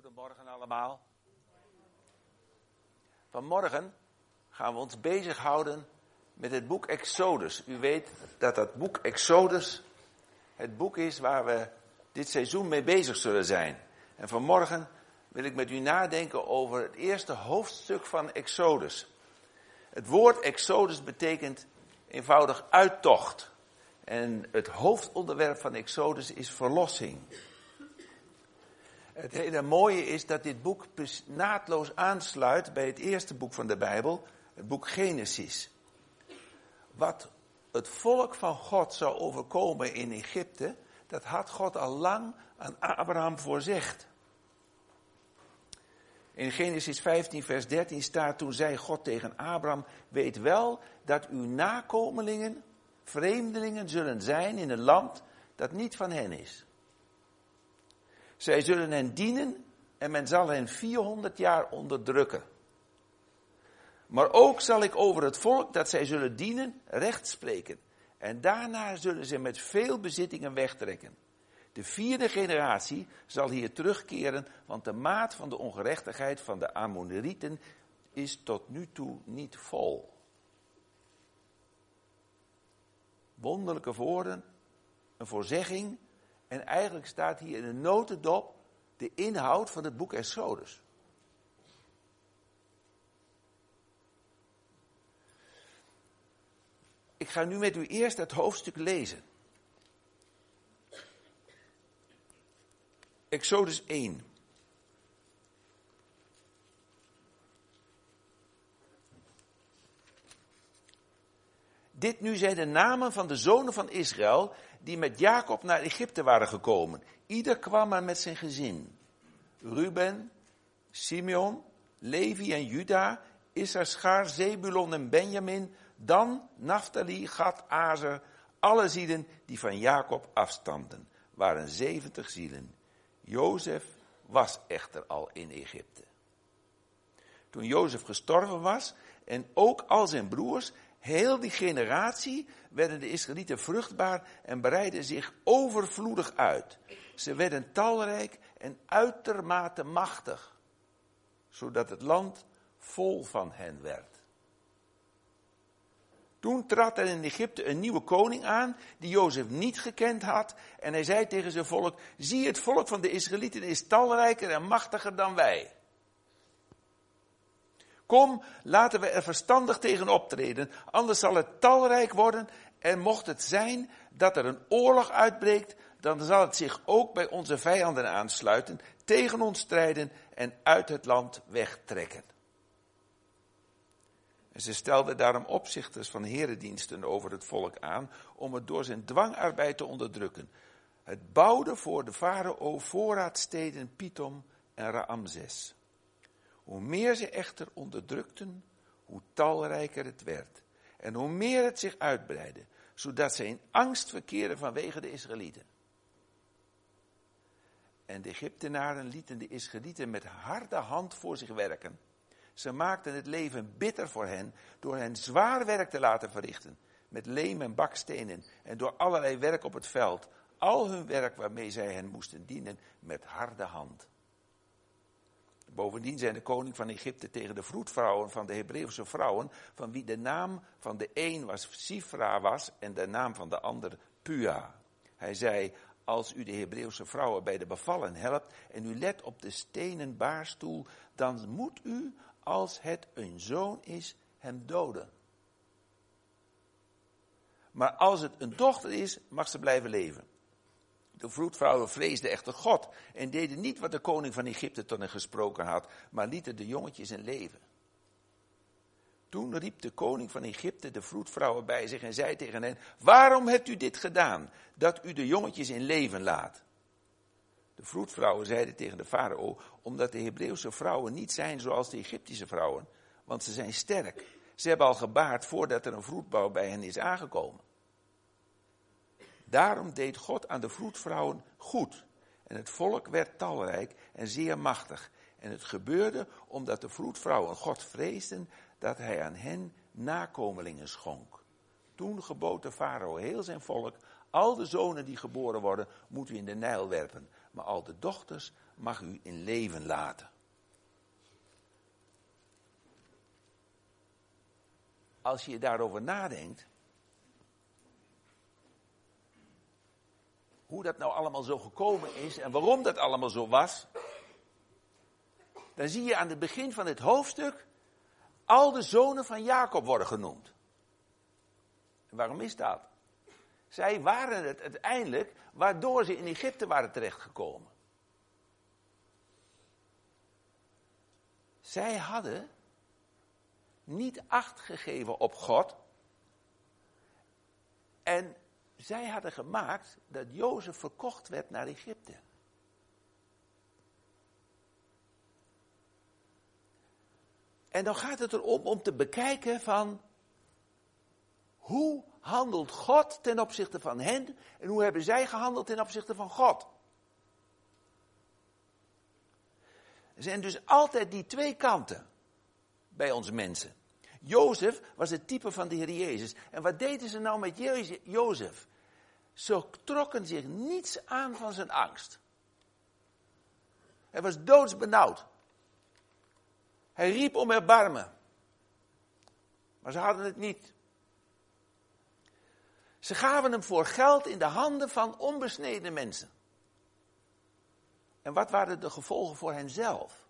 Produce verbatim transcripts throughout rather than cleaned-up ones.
Goedemorgen allemaal. Vanmorgen gaan we ons bezighouden met het boek Exodus. U weet dat dat boek Exodus het boek is waar we dit seizoen mee bezig zullen zijn. En vanmorgen wil ik met u nadenken over het eerste hoofdstuk van Exodus. Het woord Exodus betekent eenvoudig uittocht. En het hoofdonderwerp van Exodus is verlossing. Het hele mooie is dat dit boek naadloos aansluit bij het eerste boek van de Bijbel, het boek Genesis. Wat het volk van God zou overkomen in Egypte, dat had God al lang aan Abraham voorzegd. In Genesis vijftien vers dertien staat: toen zei God tegen Abraham: weet wel dat uw nakomelingen vreemdelingen zullen zijn in een land dat niet van hen is. Zij zullen hen dienen en men zal hen vierhonderd jaar onderdrukken. Maar ook zal ik over het volk dat zij zullen dienen recht spreken. En daarna zullen ze met veel bezittingen wegtrekken. De vierde generatie zal hier terugkeren, want de maat van de ongerechtigheid van de Amorieten is tot nu toe niet vol. Wonderlijke woorden, een voorzegging. En eigenlijk staat hier in een notendop de inhoud van het boek Exodus. Ik ga nu met u eerst het hoofdstuk lezen. Exodus één. Dit nu zijn de namen van de zonen van Israël die met Jacob naar Egypte waren gekomen. Ieder kwam maar met zijn gezin. Ruben, Simeon, Levi en Juda, Issachar, Zebulon en Benjamin, Dan, Naphtali, Gad, Azer, alle zielen die van Jacob afstamden, waren zeventig zielen. Jozef was echter al in Egypte. Toen Jozef gestorven was en ook al zijn broers, heel die generatie, werden de Israëlieten vruchtbaar en breidden zich overvloedig uit. Ze werden talrijk en uitermate machtig, zodat het land vol van hen werd. Toen trad er in Egypte een nieuwe koning aan, die Jozef niet gekend had. En hij zei tegen zijn volk: zie, het volk van de Israëlieten is talrijker en machtiger dan wij. Kom, laten we er verstandig tegen optreden, anders zal het talrijk worden. En mocht het zijn dat er een oorlog uitbreekt, dan zal het zich ook bij onze vijanden aansluiten, tegen ons strijden en uit het land wegtrekken. En ze stelden daarom opzichters van herendiensten over het volk aan, om het door zijn dwangarbeid te onderdrukken. Het bouwde voor de farao voorraadsteden Pithom en Raamses. Hoe meer ze echter onderdrukten, hoe talrijker het werd. En hoe meer het zich uitbreidde, zodat ze in angst verkeerden vanwege de Israëlieten. En de Egyptenaren lieten de Israëlieten met harde hand voor zich werken. Ze maakten het leven bitter voor hen door hen zwaar werk te laten verrichten. Met leem en bakstenen en door allerlei werk op het veld. Al hun werk waarmee zij hen moesten dienen met harde hand. Bovendien zei de koning van Egypte tegen de vroedvrouwen van de Hebreeuwse vrouwen, van wie de naam van de een was Sifra was en de naam van de ander Pua. Hij zei: als u de Hebreeuwse vrouwen bij de bevallen helpt en u let op de stenen baarstoel, dan moet u, als het een zoon is, hem doden. Maar als het een dochter is, mag ze blijven leven. De vroedvrouwen vreesden echter God en deden niet wat de koning van Egypte tot hen gesproken had, maar lieten de jongetjes in leven. Toen riep de koning van Egypte de vroedvrouwen bij zich en zei tegen hen: waarom hebt u dit gedaan, dat u de jongetjes in leven laat? De vroedvrouwen zeiden tegen de farao: omdat de Hebreeuwse vrouwen niet zijn zoals de Egyptische vrouwen, want ze zijn sterk. Ze hebben al gebaard voordat er een vroedbouw bij hen is aangekomen. Daarom deed God aan de vroedvrouwen goed. En het volk werd talrijk en zeer machtig. En het gebeurde omdat de vroedvrouwen God vreesden dat hij aan hen nakomelingen schonk. Toen gebood de farao heel zijn volk: al de zonen die geboren worden, moet u in de Nijl werpen. maar al de dochters mag u in leven laten. Als je daarover nadenkt, hoe dat nou allemaal zo gekomen is en waarom dat allemaal zo was, dan zie je aan het begin van het hoofdstuk al de zonen van Jacob worden genoemd. En waarom is dat? Zij waren het uiteindelijk waardoor ze in Egypte waren terechtgekomen. Zij hadden niet acht gegeven op God. En zij hadden gemaakt dat Jozef verkocht werd naar Egypte. En dan gaat het erom om te bekijken van hoe handelt God ten opzichte van hen en hoe hebben zij gehandeld ten opzichte van God. Er zijn dus altijd die twee kanten bij ons mensen. Jozef was het type van de Heer Jezus. En wat deden ze nou met Jozef? Ze trokken zich niets aan van zijn angst. Hij was doodsbenauwd. Hij riep om erbarmen. Maar ze hadden het niet. Ze gaven hem voor geld in de handen van onbesneden mensen. En wat waren de gevolgen voor henzelf?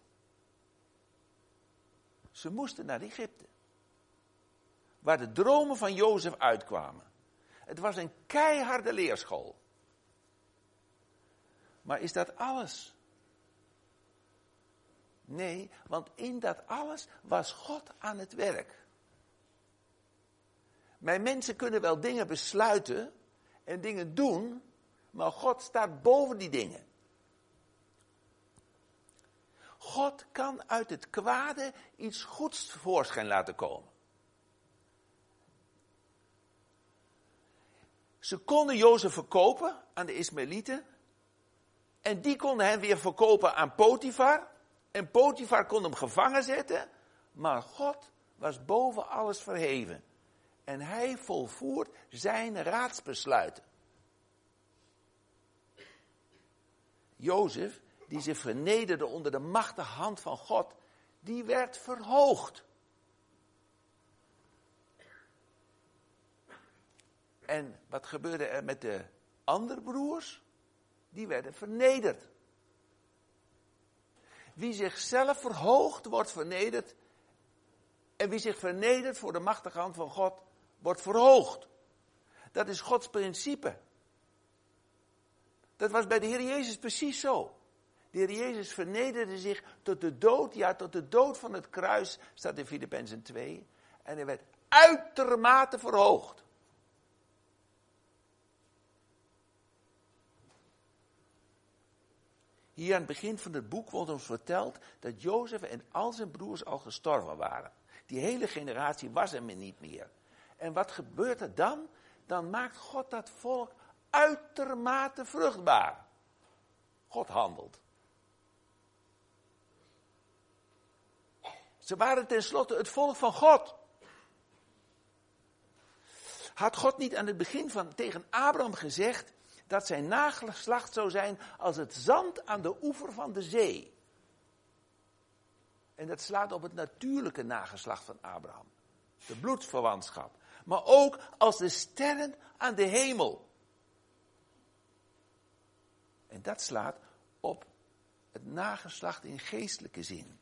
Ze moesten naar Egypte. Waar de dromen van Jozef uitkwamen. Het was een keiharde leerschool. Maar is dat alles? Nee, want in dat alles was God aan het werk. Mijn mensen kunnen wel dingen besluiten en dingen doen, maar God staat boven die dingen. God kan uit het kwade iets goeds tevoorschijn laten komen. Ze konden Jozef verkopen aan de Ismaëlieten. En die konden hem weer verkopen aan Potifar. En Potifar kon hem gevangen zetten. Maar God was boven alles verheven. En hij volvoert zijn raadsbesluiten. Jozef, die zich vernederde onder de machtige hand van God, die werd verhoogd. En wat gebeurde er met de andere broers? Die werden vernederd. Wie zichzelf verhoogt, wordt vernederd. En wie zich vernedert voor de machtige hand van God, wordt verhoogd. Dat is Gods principe. Dat was bij de Heer Jezus precies zo. De Heer Jezus vernederde zich tot de dood, ja tot de dood van het kruis, staat in Filippenzen twee. En hij werd uitermate verhoogd. Hier aan het begin van het boek wordt ons verteld dat Jozef en al zijn broers al gestorven waren. Die hele generatie was er niet meer. En wat gebeurt er dan? Dan maakt God dat volk uitermate vruchtbaar. God handelt. Ze waren tenslotte het volk van God. Had God niet aan het begin van tegen Abraham gezegd dat zijn nageslacht zou zijn als het zand aan de oever van de zee? En dat slaat op het natuurlijke nageslacht van Abraham. De bloedsverwantschap. Maar ook als de sterren aan de hemel. En dat slaat op het nageslacht in geestelijke zin.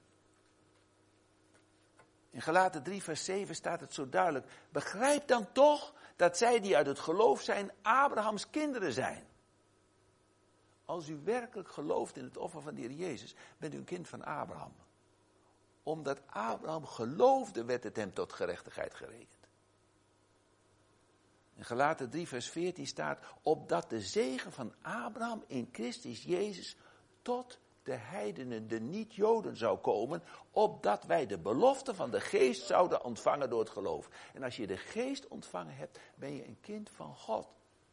In Galaten drie vers zeven staat het zo duidelijk. Begrijp dan toch dat zij die uit het geloof zijn Abrahams kinderen zijn. Als u werkelijk gelooft in het offer van de Heer Jezus, bent u een kind van Abraham. Omdat Abraham geloofde, werd het hem tot gerechtigheid gerekend. In Galaten drie vers veertien staat, opdat de zegen van Abraham in Christus Jezus tot de heidenen, de niet-Joden zou komen, opdat wij de belofte van de geest zouden ontvangen door het geloof. En als je de geest ontvangen hebt, ben je een kind van God.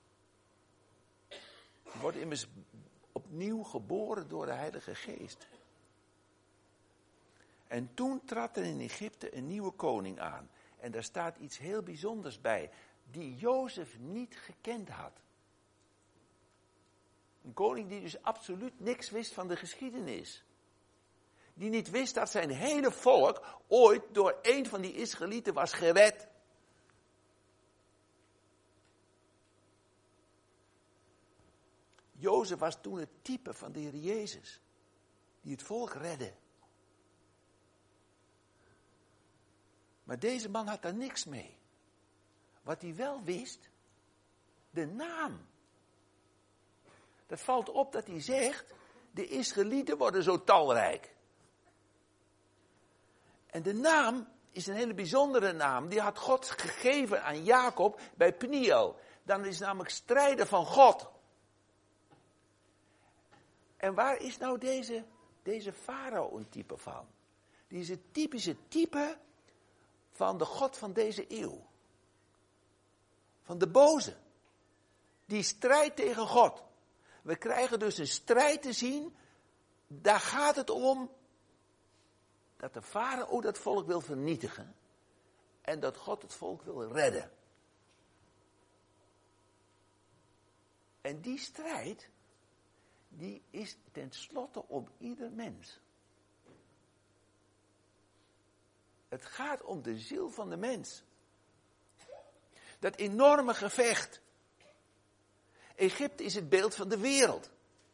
Je wordt immers opnieuw geboren door de Heilige Geest. En toen trad er in Egypte een nieuwe koning aan. En daar staat iets heel bijzonders bij, die Jozef niet gekend had. Een koning die dus absoluut niks wist van de geschiedenis. Die niet wist dat zijn hele volk ooit door een van die Israëlieten was gered. Jozef was toen het type van de Heer Jezus. Die het volk redde. Maar deze man had daar niks mee. Wat hij wel wist, de naam. Dat valt op dat hij zegt, de Israëlieten worden zo talrijk. En de naam is een hele bijzondere naam. Die had God gegeven aan Jacob bij Peniel. Dan is het namelijk strijder van God. En waar is nou deze, deze farao een type van? Die is het typische type van de God van deze eeuw. Van de boze. Die strijdt tegen God. We krijgen dus een strijd te zien. Daar gaat het om dat de farao dat volk wil vernietigen. En dat God het volk wil redden. En die strijd, die is tenslotte om ieder mens. Het gaat om de ziel van de mens. Dat enorme gevecht. Egypte is het beeld van de wereld.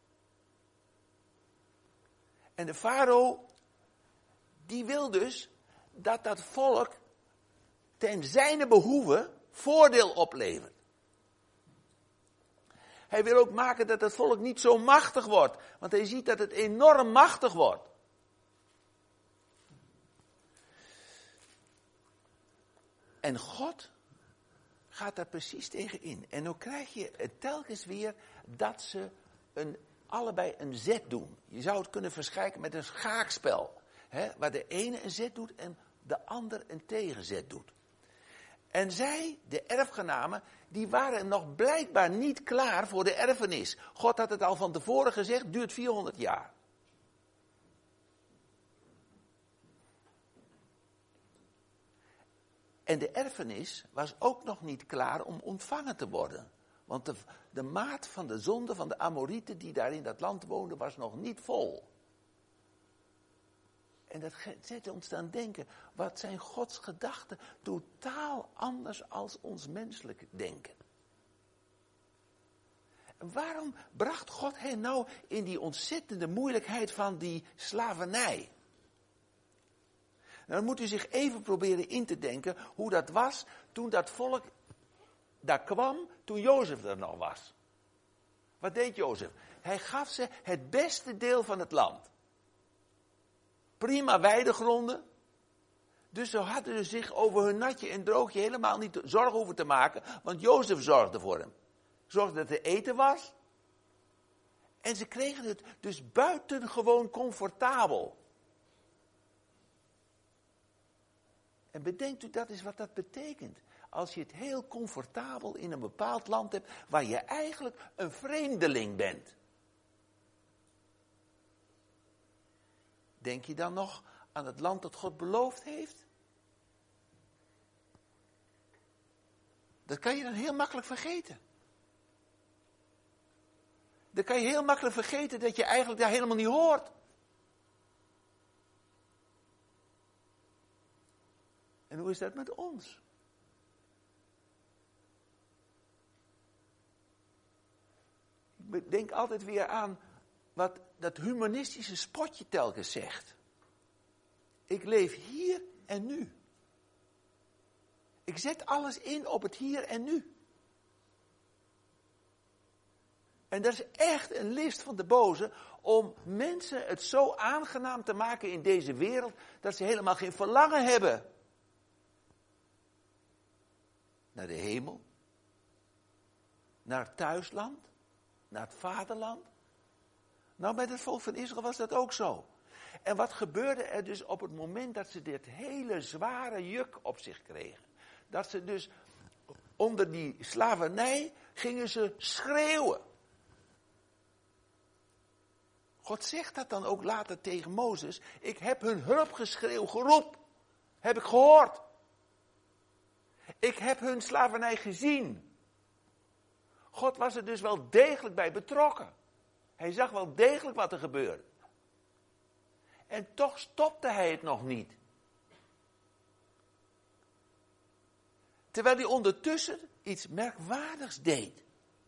En de farao, die wil dus dat dat volk ten zijne behoeve voordeel oplevert. Hij wil ook maken dat het volk niet zo machtig wordt. Want hij ziet dat het enorm machtig wordt. En God gaat daar precies tegen in. En dan krijg je het telkens weer dat ze een, allebei een zet doen. Je zou het kunnen verschijken met een schaakspel. Hè, waar de ene een zet doet en de ander een tegenzet doet. En zij, de erfgenamen, die waren nog blijkbaar niet klaar voor de erfenis. God had het al van tevoren gezegd, duurt vierhonderd jaar. En de erfenis was ook nog niet klaar om ontvangen te worden. Want de, de maat van de zonde van de Amorieten die daar in dat land woonden was nog niet vol. En dat zet ons aan denken, wat zijn Gods gedachten totaal anders als ons menselijk denken. En waarom bracht God hen nou in die ontzettende moeilijkheid van die slavernij? Nou, dan moet u zich even proberen in te denken hoe dat was toen dat volk daar kwam, toen Jozef er nog was. Wat deed Jozef? Hij gaf ze het beste deel van het land. Prima weidegronden. Dus ze hadden zich over hun natje en droogje helemaal niet zorgen hoeven te maken, want Jozef zorgde voor hem. Zorgde dat er eten was. En ze kregen het dus buitengewoon comfortabel. En bedenkt u dat is wat dat betekent. Als je het heel comfortabel in een bepaald land hebt, waar je eigenlijk een vreemdeling bent. Denk je dan nog aan het land dat God beloofd heeft? Dat kan je dan heel makkelijk vergeten. Dan kan je heel makkelijk vergeten dat je eigenlijk daar helemaal niet hoort. En hoe is dat met ons? Ik denk altijd weer aan wat dat humanistische spotje telkens zegt. Ik leef hier en nu. Ik zet alles in op het hier en nu. En dat is echt een list van de boze om mensen het zo aangenaam te maken in deze wereld dat ze helemaal geen verlangen hebben naar de hemel, naar het thuisland, naar het vaderland. Nou, bij het volk van Israël was dat ook zo. En wat gebeurde er dus op het moment dat ze dit hele zware juk op zich kregen? Dat ze dus onder die slavernij gingen ze schreeuwen. God zegt dat dan ook later tegen Mozes. Ik heb hun hulpgeschreeuw geroepen. Heb ik gehoord. Ik heb hun slavernij gezien. God was er dus wel degelijk bij betrokken. Hij zag wel degelijk wat er gebeurde. En toch stopte hij het nog niet. Terwijl hij ondertussen iets merkwaardigs deed.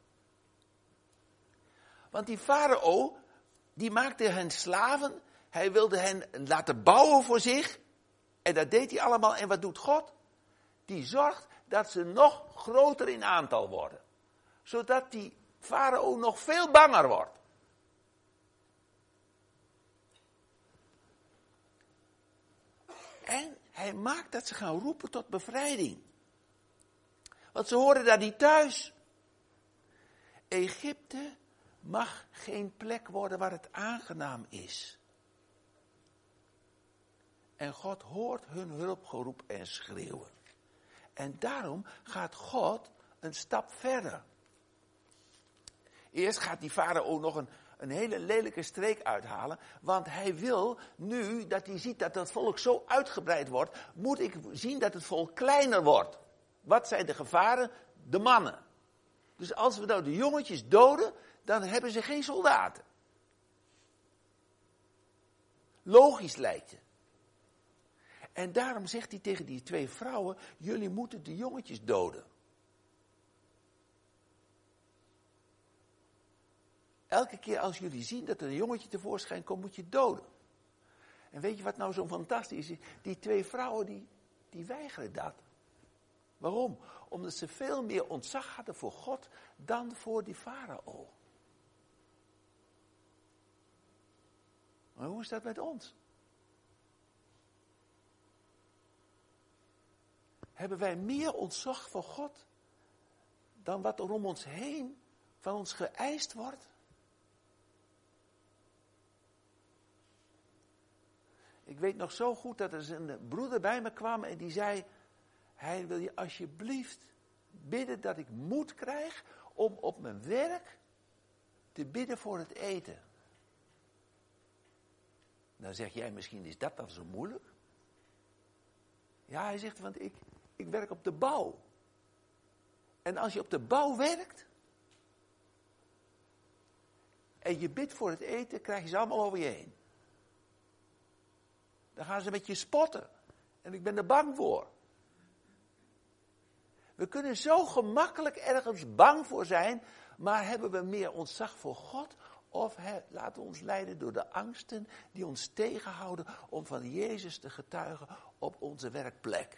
Want die farao, die maakte hen slaven. Hij wilde hen laten bouwen voor zich. En dat deed hij allemaal. En wat doet God? Die zorgt dat ze nog groter in aantal worden. Zodat die farao nog veel banger wordt. En hij maakt dat ze gaan roepen tot bevrijding. Want ze horen daar niet thuis. Egypte mag geen plek worden waar het aangenaam is. En God hoort hun hulpgeroep en schreeuwen. En daarom gaat God een stap verder. Eerst gaat die farao nog een, een hele lelijke streek uithalen. Want hij wil nu dat hij ziet dat het volk zo uitgebreid wordt. Moet ik zien dat het volk kleiner wordt. Wat zijn de gevaren? De mannen. Dus als we nou de jongetjes doden, dan hebben ze geen soldaten. Logisch lijkt het. En daarom zegt hij tegen die twee vrouwen, jullie moeten de jongetjes doden. Elke keer als jullie zien dat er een jongetje tevoorschijn komt, moet je doden. En weet je wat nou zo fantastisch is? Die twee vrouwen, die, die weigeren dat. Waarom? Omdat ze veel meer ontzag hadden voor God dan voor die farao. Maar hoe is dat met ons? Hebben wij meer ontzag voor God dan wat er om ons heen van ons geëist wordt? Ik weet nog zo goed dat er een broeder bij me kwam en die zei, hij wil je alsjeblieft bidden dat ik moed krijg om op mijn werk te bidden voor het eten. Dan zeg jij misschien, is dat dan zo moeilijk? Ja, hij zegt, want ik, ik werk op de bouw. En als je op de bouw werkt en je bidt voor het eten, krijg je ze allemaal over je heen. Dan gaan ze met je spotten. En ik ben er bang voor. We kunnen zo gemakkelijk ergens bang voor zijn, maar hebben we meer ontzag voor God? Of he, laten we ons leiden door de angsten die ons tegenhouden om van Jezus te getuigen op onze werkplek?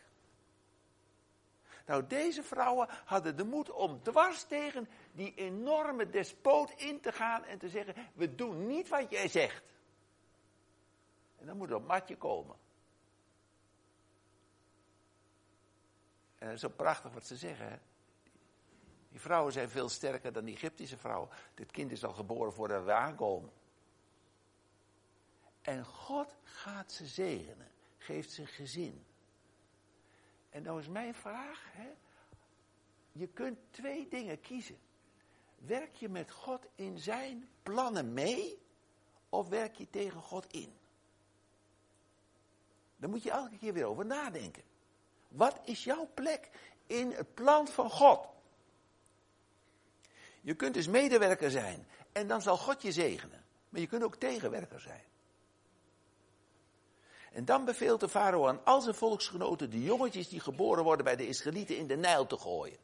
Nou, deze vrouwen hadden de moed om dwars tegen die enorme despoot in te gaan en te zeggen, we doen niet wat jij zegt. En dan moet er op matje komen. En dat is zo prachtig wat ze zeggen, hè. Die vrouwen zijn veel sterker dan die Egyptische vrouwen. Dit kind is al geboren voordat we aankomen. En God gaat ze zegenen. Geeft ze gezin. En nou is mijn vraag. Hè? Je kunt twee dingen kiezen. Werk je met God in zijn plannen mee? Of werk je tegen God in? Daar moet je elke keer weer over nadenken. Wat is jouw plek in het plan van God? Je kunt dus medewerker zijn en dan zal God je zegenen. Maar je kunt ook tegenwerker zijn. En dan beveelt de farao aan al zijn volksgenoten de jongetjes die geboren worden bij de Israëlieten in de Nijl te gooien.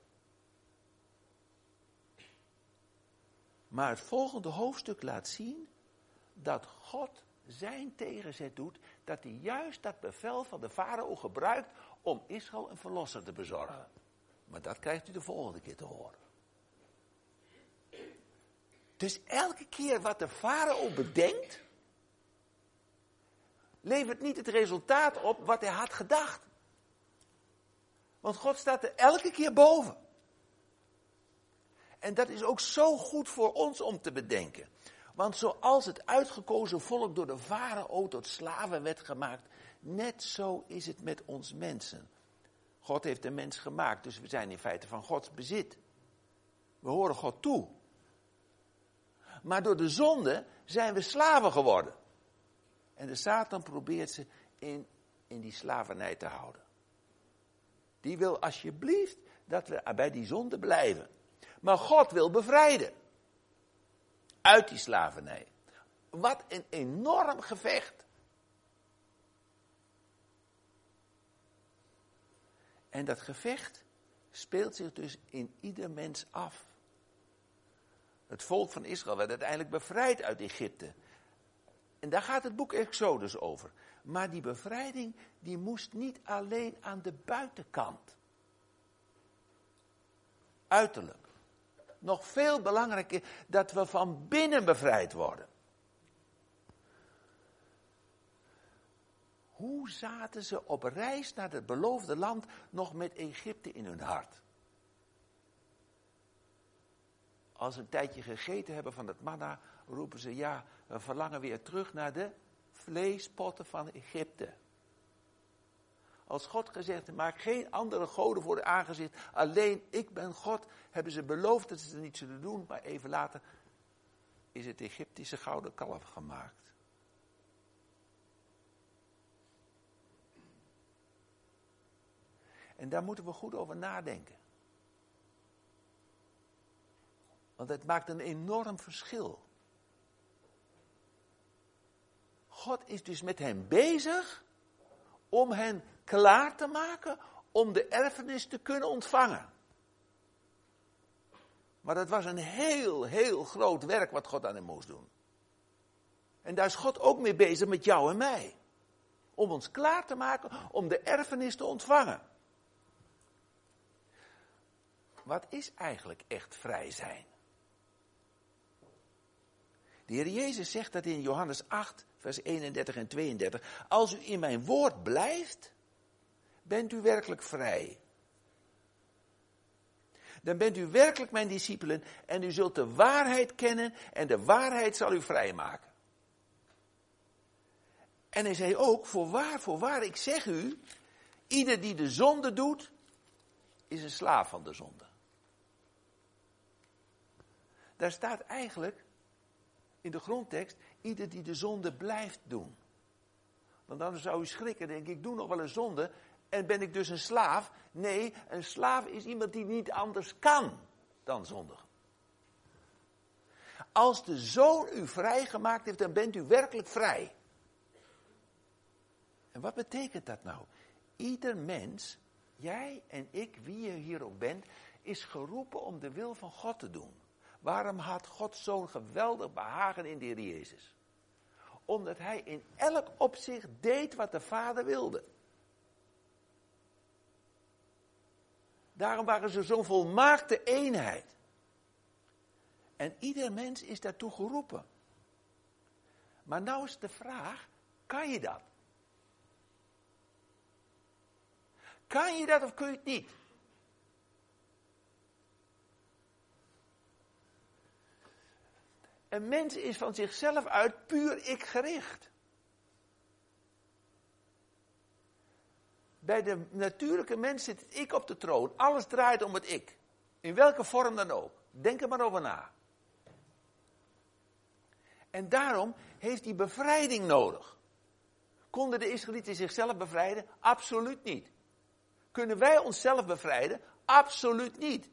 Maar het volgende hoofdstuk laat zien dat God zijn tegenzet doet, dat hij juist dat bevel van de farao gebruikt om Israël een verlosser te bezorgen. Maar dat krijgt u de volgende keer te horen. Dus elke keer wat de farao bedenkt, levert niet het resultaat op wat hij had gedacht. Want God staat er elke keer boven. En dat is ook zo goed voor ons om te bedenken. Want zoals het uitgekozen volk door de farao tot slaven werd gemaakt, net zo is het met ons mensen. God heeft de mens gemaakt, dus we zijn in feite van Gods bezit. We horen God toe. Maar door de zonde zijn we slaven geworden. En de Satan probeert ze in, in die slavernij te houden. Die wil alsjeblieft dat we bij die zonde blijven. Maar God wil bevrijden. Uit die slavernij. Wat een enorm gevecht. En dat gevecht speelt zich dus in ieder mens af. Het volk van Israël werd uiteindelijk bevrijd uit Egypte. En daar gaat het boek Exodus over. Maar die bevrijding, die moest niet alleen aan de buitenkant. Uiterlijk. Nog veel belangrijker dat we van binnen bevrijd worden. Hoe zaten ze op reis naar het beloofde land nog met Egypte in hun hart? Als ze een tijdje gegeten hebben van het manna, roepen ze, ja, we verlangen weer terug naar de vleespotten van Egypte. Als God gezegd heeft, maak geen andere goden voor de aangezicht, alleen ik ben God, hebben ze beloofd dat ze het niet zullen doen, maar even later is het Egyptische gouden kalf gemaakt. En daar moeten we goed over nadenken. Want het maakt een enorm verschil. God is dus met hen bezig om hen klaar te maken om de erfenis te kunnen ontvangen. Maar dat was een heel, heel groot werk wat God aan hen moest doen. En daar is God ook mee bezig met jou en mij. Om ons klaar te maken om de erfenis te ontvangen. Wat is eigenlijk echt vrij zijn? De Heer Jezus zegt dat in Johannes acht, vers eenendertig en tweeëndertig. Als u in mijn woord blijft, bent u werkelijk vrij. Dan bent u werkelijk mijn discipelen en u zult de waarheid kennen en de waarheid zal u vrijmaken. En hij zei ook, voorwaar, voorwaar, ik zeg u, ieder die de zonde doet, is een slaaf van de zonde. Daar staat eigenlijk in de grondtekst, ieder die de zonde blijft doen. Want dan zou u schrikken, denk ik, ik doe nog wel een zonde en ben ik dus een slaaf? Nee, een slaaf is iemand die niet anders kan dan zondigen. Als de Zoon u vrijgemaakt heeft, dan bent u werkelijk vrij. En wat betekent dat nou? Ieder mens, jij en ik, wie je hier ook bent, is geroepen om de wil van God te doen. Waarom had God zo'n geweldig behagen in de Heer Jezus? Omdat hij in elk opzicht deed wat de Vader wilde. Daarom waren ze zo'n volmaakte eenheid. En ieder mens is daartoe geroepen. Maar nou is de vraag, kan je dat? Kan je dat of kun je het niet? Een mens is van zichzelf uit puur ik gericht. Bij de natuurlijke mens zit het ik op de troon. Alles draait om het ik. In welke vorm dan ook. Denk er maar over na. En daarom heeft hij bevrijding nodig. Konden de Israëlieten zichzelf bevrijden? Absoluut niet. Kunnen wij onszelf bevrijden? Absoluut niet.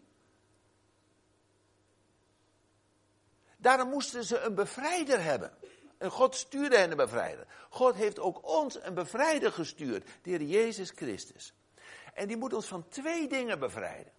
Daarom moesten ze een bevrijder hebben. En God stuurde hen een bevrijder. God heeft ook ons een bevrijder gestuurd. De Heer Jezus Christus. En die moet ons van twee dingen bevrijden.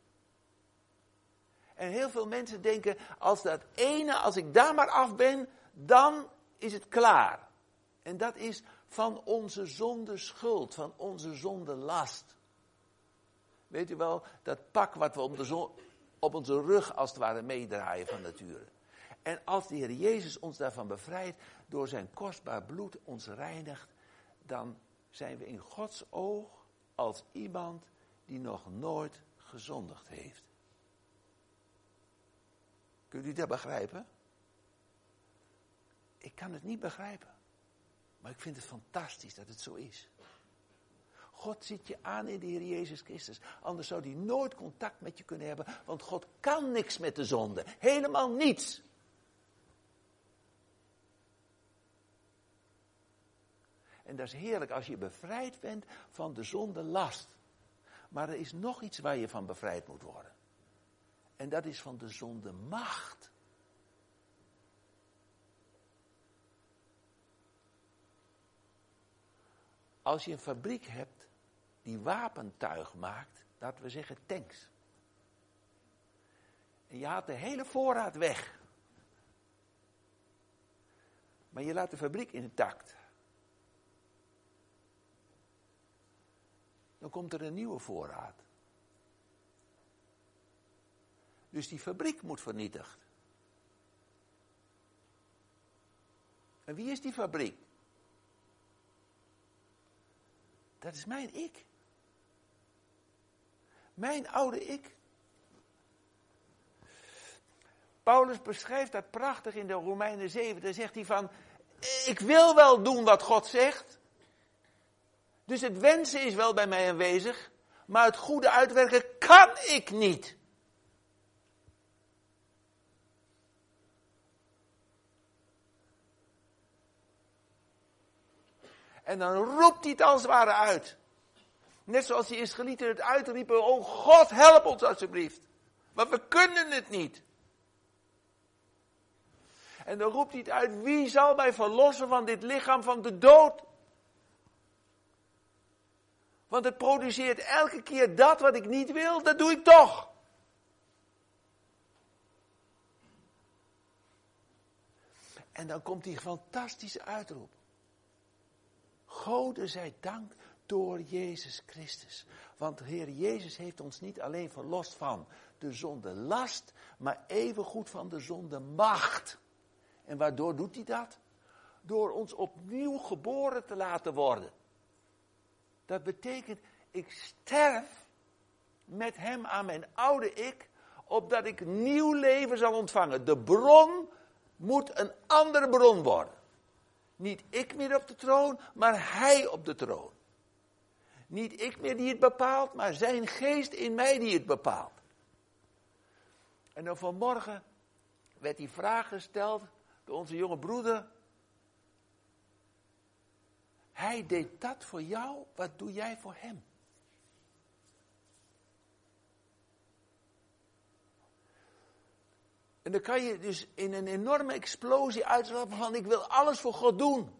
En heel veel mensen denken, als dat ene, als ik daar maar af ben, dan is het klaar. En dat is van onze zonde schuld, van onze zonde last. Weet u wel, dat pak wat we op, de zon, op onze rug als het ware meedraaien van nature. En als de Heer Jezus ons daarvan bevrijdt, door zijn kostbaar bloed ons reinigt, dan zijn we in Gods oog als iemand die nog nooit gezondigd heeft. Kunt u dat begrijpen? Ik kan het niet begrijpen. Maar ik vind het fantastisch dat het zo is. God ziet je aan in de Heer Jezus Christus. Anders zou hij nooit contact met je kunnen hebben. Want God kan niks met de zonde. Helemaal niets. En dat is heerlijk als je bevrijd bent van de zonde last. Maar er is nog iets waar je van bevrijd moet worden. En dat is van de zonde macht. Als je een fabriek hebt die wapentuig maakt, laten we zeggen tanks. En je haalt de hele voorraad weg. Maar je laat de fabriek intact. Dan komt er een nieuwe voorraad. Dus die fabriek moet vernietigd. En wie is die fabriek? Dat is mijn ik. Mijn oude ik. Paulus beschrijft dat prachtig in de Romeinen zeven. Daar zegt hij van, ik wil wel doen wat God zegt. Dus het wensen is wel bij mij aanwezig. Maar het goede uitwerken kan ik niet. En dan roept hij het als het ware uit. Net zoals die Israëlieten het uitriepen. Oh God, help ons alsjeblieft. Want we kunnen het niet. En dan roept hij het uit. Wie zal mij verlossen van dit lichaam van de dood? Want het produceert elke keer dat wat ik niet wil. Dat doe ik toch. En dan komt die fantastische uitroep. Gode zij dank door Jezus Christus. Want de Heer Jezus heeft ons niet alleen verlost van de zonde last, maar evengoed van de zonde macht. En waardoor doet hij dat? Door ons opnieuw geboren te laten worden. Dat betekent, ik sterf met hem aan mijn oude ik, opdat ik nieuw leven zal ontvangen. De bron moet een andere bron worden. Niet ik meer op de troon, maar hij op de troon. Niet ik meer die het bepaalt, maar zijn geest in mij die het bepaalt. En dan vanmorgen werd die vraag gesteld door onze jonge broeder. Hij deed dat voor jou, wat doe jij voor hem? En dan kan je dus in een enorme explosie uitstappen van ik wil alles voor God doen.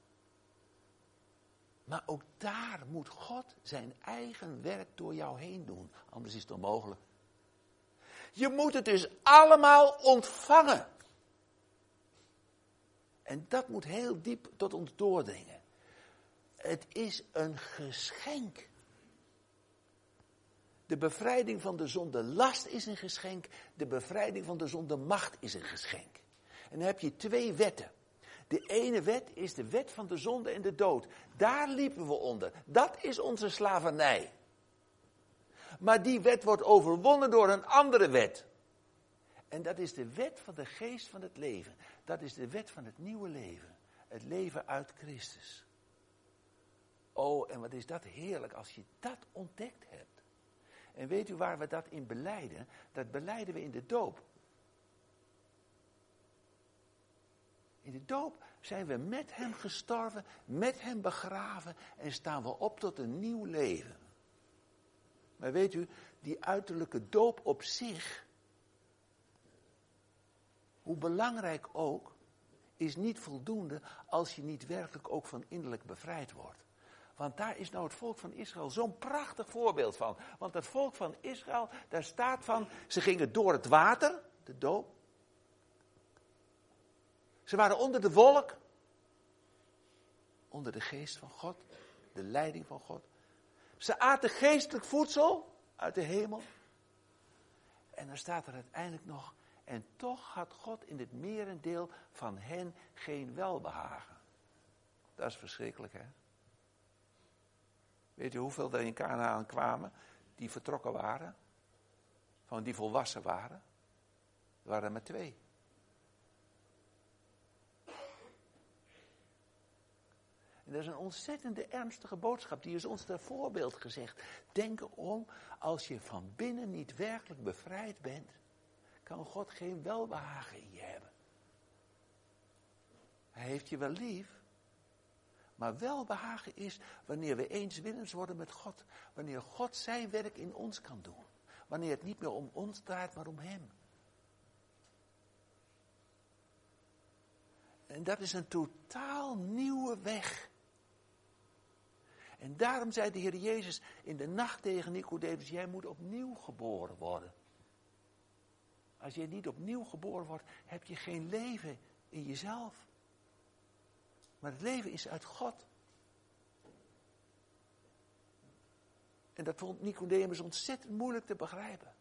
Maar ook daar moet God zijn eigen werk door jou heen doen. Anders is het onmogelijk. Je moet het dus allemaal ontvangen. En dat moet heel diep tot ons doordringen. Het is een geschenk. De bevrijding van de zonde last is een geschenk. De bevrijding van de zonde macht is een geschenk. En dan heb je twee wetten. De ene wet is de wet van de zonde en de dood. Daar liepen we onder. Dat is onze slavernij. Maar die wet wordt overwonnen door een andere wet. En dat is de wet van de geest van het leven. Dat is de wet van het nieuwe leven. Het leven uit Christus. Oh, en wat is dat heerlijk als je dat ontdekt hebt. En weet u waar we dat in belijden? Dat belijden we in de doop. In de doop zijn we met hem gestorven, met hem begraven en staan we op tot een nieuw leven. Maar weet u, die uiterlijke doop op zich, hoe belangrijk ook, is niet voldoende als je niet werkelijk ook van innerlijk bevrijd wordt. Want daar is nou het volk van Israël zo'n prachtig voorbeeld van. Want het volk van Israël, daar staat van, ze gingen door het water, de doop. Ze waren onder de wolk, onder de geest van God, de leiding van God. Ze aten geestelijk voedsel uit de hemel. En dan staat er uiteindelijk nog, en toch had God in het merendeel van hen geen welbehagen. Dat is verschrikkelijk, hè? Weet u hoeveel er in Kanaan kwamen die vertrokken waren? Van die volwassen waren? Er waren er maar twee. En dat is een ontzettende ernstige boodschap. Die is ons ter voorbeeld gezegd. Denk erom, als je van binnen niet werkelijk bevrijd bent, kan God geen welbehagen in je hebben. Hij heeft je wel lief. Maar welbehagen is wanneer we eenswillens worden met God. Wanneer God zijn werk in ons kan doen. Wanneer het niet meer om ons draait, maar om hem. En dat is een totaal nieuwe weg. En daarom zei de Heer Jezus in de nacht tegen Nicodemus, jij moet opnieuw geboren worden. Als je niet opnieuw geboren wordt, heb je geen leven in jezelf. Maar het leven is uit God. En dat vond Nicodemus ontzettend moeilijk te begrijpen.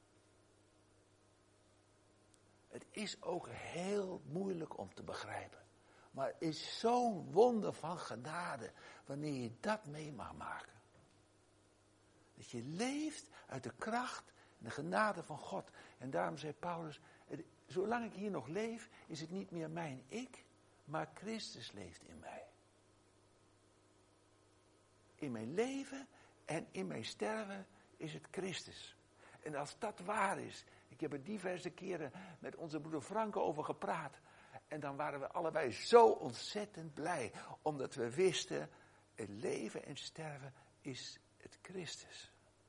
Het is ook heel moeilijk om te begrijpen. Maar het is zo'n wonder van genade wanneer je dat mee mag maken. Dat je leeft uit de kracht en de genade van God. En daarom zei Paulus, zolang ik hier nog leef, is het niet meer mijn ik, maar Christus leeft in mij. In mijn leven en in mijn sterven is het Christus. En als dat waar is, ik heb er diverse keren met onze broeder Franke over gepraat. En dan waren we allebei zo ontzettend blij, omdat we wisten, het leven en sterven is het Christus.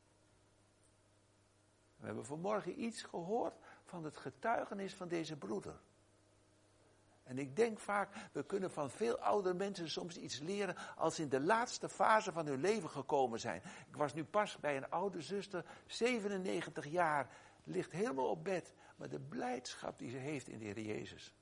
We hebben vanmorgen iets gehoord van het getuigenis van deze broeder. En ik denk vaak, we kunnen van veel oudere mensen soms iets leren als ze in de laatste fase van hun leven gekomen zijn. Ik was nu pas bij een oude zuster, zevenennegentig jaar, ligt helemaal op bed, maar de blijdschap die ze heeft in de Heer Jezus.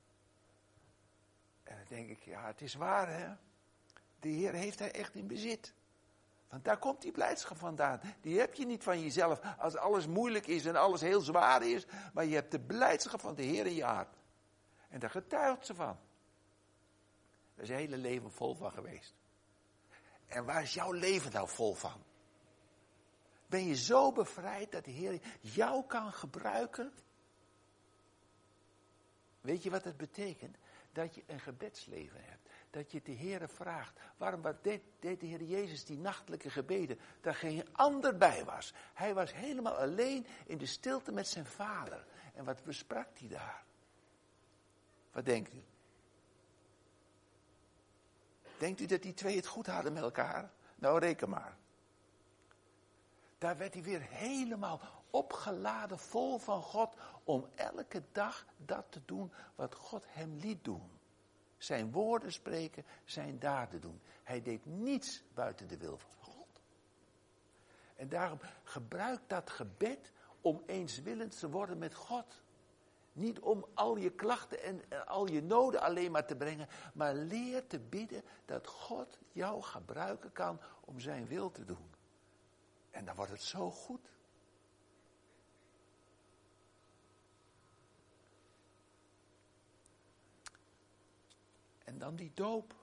En dan denk ik, ja, het is waar, hè. De Heer heeft hij echt in bezit. Want daar komt die blijdschap vandaan. Die heb je niet van jezelf als alles moeilijk is en alles heel zwaar is. Maar je hebt de blijdschap van de Heer in je hart. En daar getuigt ze van. Daar is je hele leven vol van geweest. En waar is jouw leven nou vol van? Ben je zo bevrijd dat de Heer jou kan gebruiken? Weet je wat het betekent? Dat je een gebedsleven hebt. Dat je de Heer vraagt. Waarom wat deed, deed de Heer Jezus die nachtelijke gebeden? Daar geen ander bij was. Hij was helemaal alleen in de stilte met zijn vader. En wat besprak hij daar? Wat denkt u? Denkt u dat die twee het goed hadden met elkaar? Nou, reken maar. Daar werd hij weer helemaal opgeladen, vol van God, om elke dag dat te doen wat God hem liet doen. Zijn woorden spreken, zijn daden doen. Hij deed niets buiten de wil van God. En daarom gebruik dat gebed om eenswillend te worden met God. Niet om al je klachten en al je noden alleen maar te brengen, maar leer te bidden dat God jou gebruiken kan om zijn wil te doen. En dan wordt het zo goed. En dan die doop.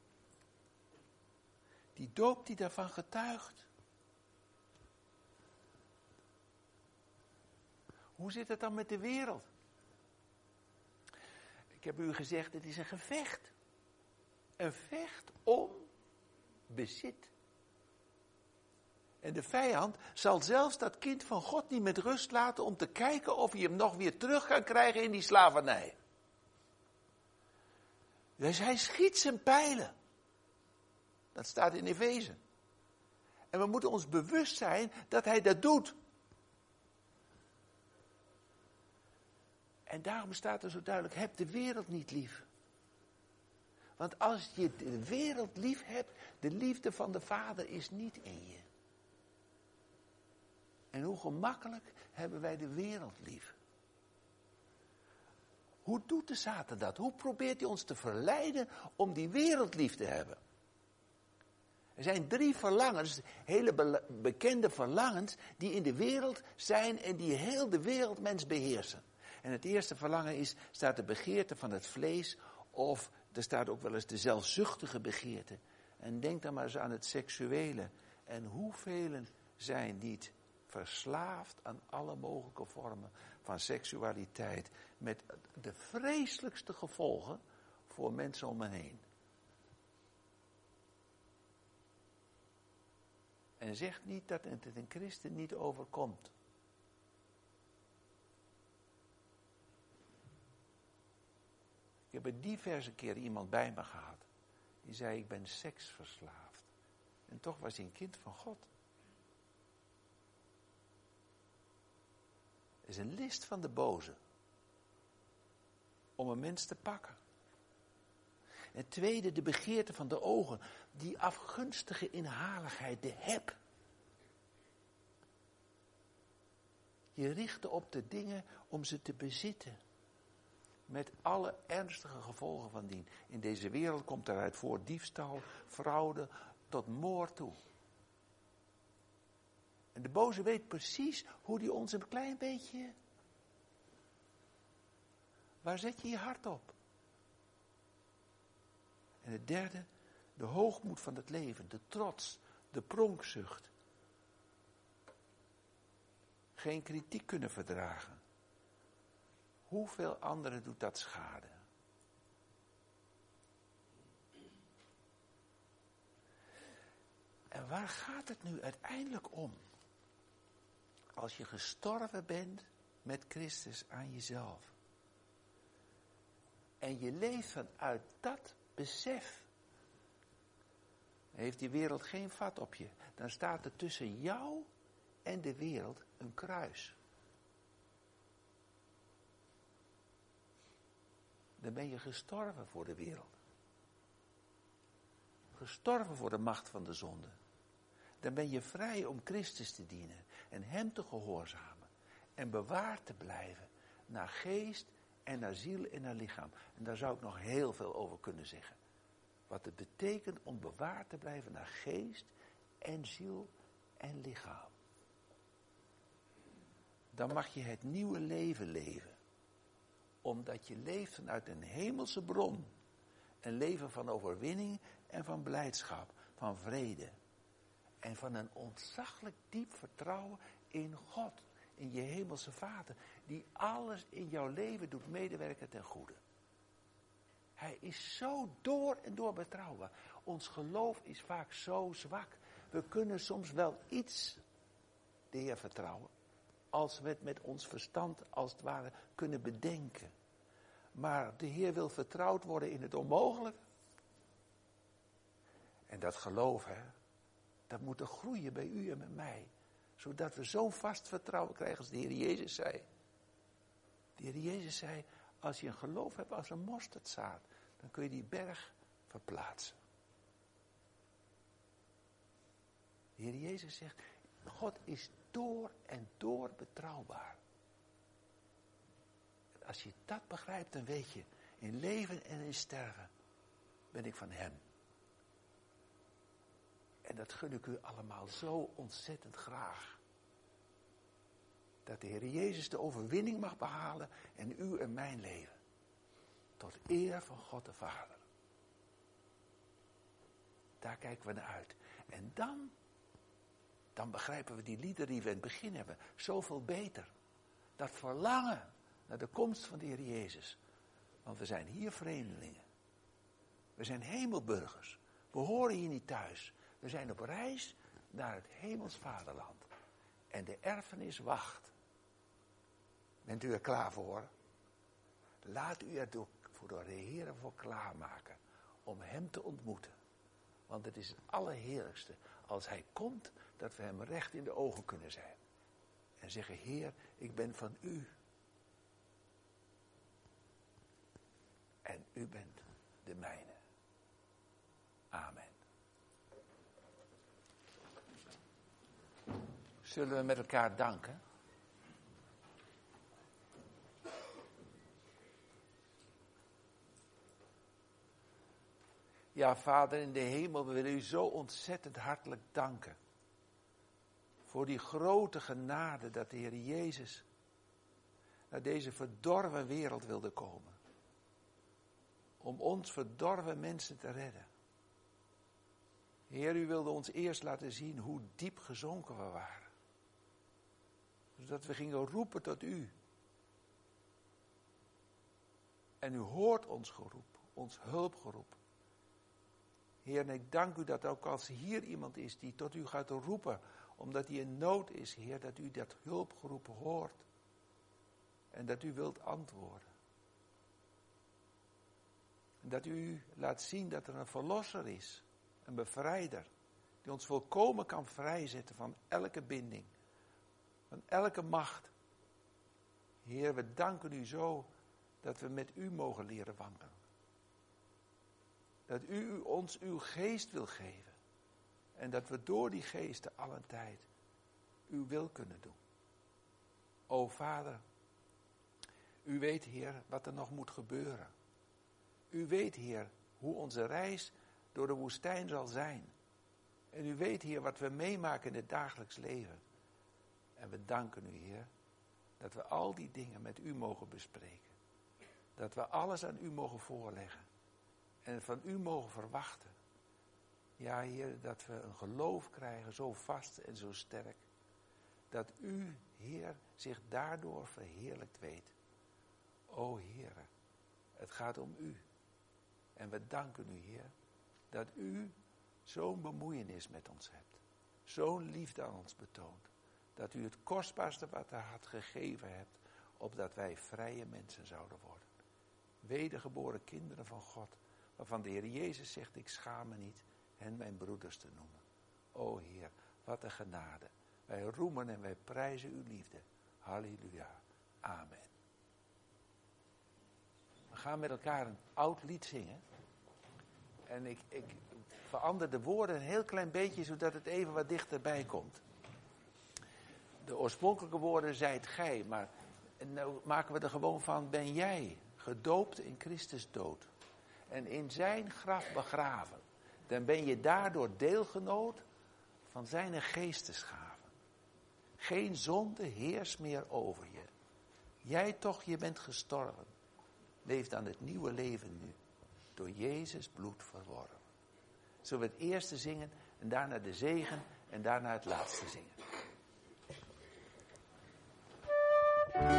Die doop die daarvan getuigt. Hoe zit het dan met de wereld? Ik heb u gezegd, het is een gevecht. Een vecht om bezit. En de vijand zal zelfs dat kind van God niet met rust laten om te kijken of hij hem nog weer terug kan krijgen in die slavernij. Dus hij schiet zijn pijlen. Dat staat in Efeze. En we moeten ons bewust zijn dat hij dat doet. En daarom staat er zo duidelijk, heb de wereld niet lief. Want als je de wereld lief hebt, de liefde van de Vader is niet in je. En hoe gemakkelijk hebben wij de wereld lief. Hoe doet de Satan dat? Hoe probeert hij ons te verleiden om die wereld lief te hebben? Er zijn drie verlangens, hele be- bekende verlangens, die in de wereld zijn en die heel de wereldmens beheersen. En het eerste verlangen is, staat de begeerte van het vlees, of er staat ook wel eens de zelfzuchtige begeerte. En denk dan maar eens aan het seksuele. En hoeveel zijn niet verslaafd aan alle mogelijke vormen van seksualiteit, met de vreselijkste gevolgen voor mensen om hen heen. En zeg niet dat het een christen niet overkomt. Ik heb er diverse keren iemand bij me gehad. Die zei, ik ben seksverslaafd. En toch was hij een kind van God. Het is een list van de boze. Om een mens te pakken. En het tweede, de begeerte van de ogen. Die afgunstige inhaligheid, de heb. Je richtte op de dingen om ze te bezitten. Met alle ernstige gevolgen van dien. In deze wereld komt daaruit voor diefstal, fraude, tot moord toe. En de boze weet precies hoe die ons een klein beetje... Waar zet je je hart op? En het derde, de hoogmoed van het leven, de trots, de pronkzucht. Geen kritiek kunnen verdragen. Hoeveel anderen doet dat schade? En waar gaat het nu uiteindelijk om? Als je gestorven bent met Christus aan jezelf. En je leeft vanuit dat besef. Heeft die wereld geen vat op je. Dan staat er tussen jou en de wereld een kruis. Dan ben je gestorven voor de wereld. Gestorven voor de macht van de zonde. Dan ben je vrij om Christus te dienen en hem te gehoorzamen. En bewaard te blijven naar geest en naar ziel en naar lichaam. En daar zou ik nog heel veel over kunnen zeggen. Wat het betekent om bewaard te blijven naar geest en ziel en lichaam. Dan mag je het nieuwe leven leven. Omdat je leeft vanuit een hemelse bron. Een leven van overwinning en van blijdschap, van vrede. En van een ontzaglijk diep vertrouwen in God, in je hemelse Vader. Die alles in jouw leven doet medewerken ten goede. Hij is zo door en door betrouwbaar. Ons geloof is vaak zo zwak. We kunnen soms wel iets de Heer vertrouwen. Als we het met ons verstand als het ware kunnen bedenken. Maar de Heer wil vertrouwd worden in het onmogelijke. En dat geloof, hè, dat moet er groeien bij u en bij mij. Zodat we zo'n vast vertrouwen krijgen als de Heer Jezus zei. De Heer Jezus zei, als je een geloof hebt als een mosterdzaad, dan kun je die berg verplaatsen. De Heer Jezus zegt, God is door en door betrouwbaar. Als je dat begrijpt, dan weet je, in leven en in sterven ben ik van hem. En dat gun ik u allemaal zo ontzettend graag. Dat de Heer Jezus de overwinning mag behalen en u en mijn leven. Tot eer van God de Vader. Daar kijken we naar uit. En dan, dan begrijpen we die liederen die we in het begin hebben zoveel beter. Dat verlangen naar de komst van de Heer Jezus. Want we zijn hier vreemdelingen. We zijn hemelburgers. We horen hier niet thuis. We zijn op reis naar het hemels vaderland. En de erfenis wacht. Bent u er klaar voor? Laat u er door, voor de Heer voor klaarmaken. Om hem te ontmoeten. Want het is het allerheerlijkste als hij komt, dat we hem recht in de ogen kunnen zijn. En zeggen, Heer, ik ben van u. En u bent de mijne. Amen. Zullen we met elkaar danken? Ja, Vader in de hemel, we willen u zo ontzettend hartelijk danken. Voor die grote genade dat de Heer Jezus naar deze verdorven wereld wilde komen. Om ons verdorven mensen te redden. Heer, u wilde ons eerst laten zien hoe diep gezonken we waren. Zodat we gingen roepen tot u. En u hoort ons geroep, ons hulpgeroep. Heer, en ik dank u dat ook als hier iemand is die tot u gaat roepen, omdat hij in nood is, Heer, dat u dat hulpgeroep hoort. En dat u wilt antwoorden. En dat u laat zien dat er een verlosser is, een bevrijder, die ons volkomen kan vrijzetten van elke binding, van elke macht. Heer, we danken u zo dat we met u mogen leren wandelen. Dat u ons uw geest wil geven. En dat we door die geesten alle tijd uw wil kunnen doen. O Vader, u weet, Heer, wat er nog moet gebeuren. U weet, Heer, hoe onze reis door de woestijn zal zijn. En u weet, Heer, wat we meemaken in het dagelijks leven. En we danken u, Heer, dat we al die dingen met u mogen bespreken. Dat we alles aan u mogen voorleggen. En van u mogen verwachten. Ja, Heer, dat we een geloof krijgen zo vast en zo sterk. Dat u, Heer, zich daardoor verheerlijkt weet. O Heer, het gaat om u. En we danken u, Heer, dat u zo'n bemoeienis met ons hebt. Zo'n liefde aan ons betoont. Dat u het kostbaarste wat u had gegeven hebt, opdat wij vrije mensen zouden worden. Wedergeboren kinderen van God, waarvan de Heer Jezus zegt, ik schaam me niet hen mijn broeders te noemen. O Heer, wat een genade. Wij roemen en wij prijzen uw liefde. Halleluja. Amen. We gaan met elkaar een oud lied zingen. En ik, ik verander de woorden een heel klein beetje, zodat het even wat dichterbij komt. De oorspronkelijke woorden zijt gij, maar nou maken we er gewoon van, ben jij gedoopt in Christus dood. En in zijn graf begraven. Dan ben je daardoor deelgenoot van zijn geestesgaven. Geen zonde heerst meer over je. Jij toch, je bent gestorven. Leeft aan het nieuwe leven nu. Door Jezus bloed verworven. Zullen we het eerste zingen en daarna de zegen en daarna het laatste zingen.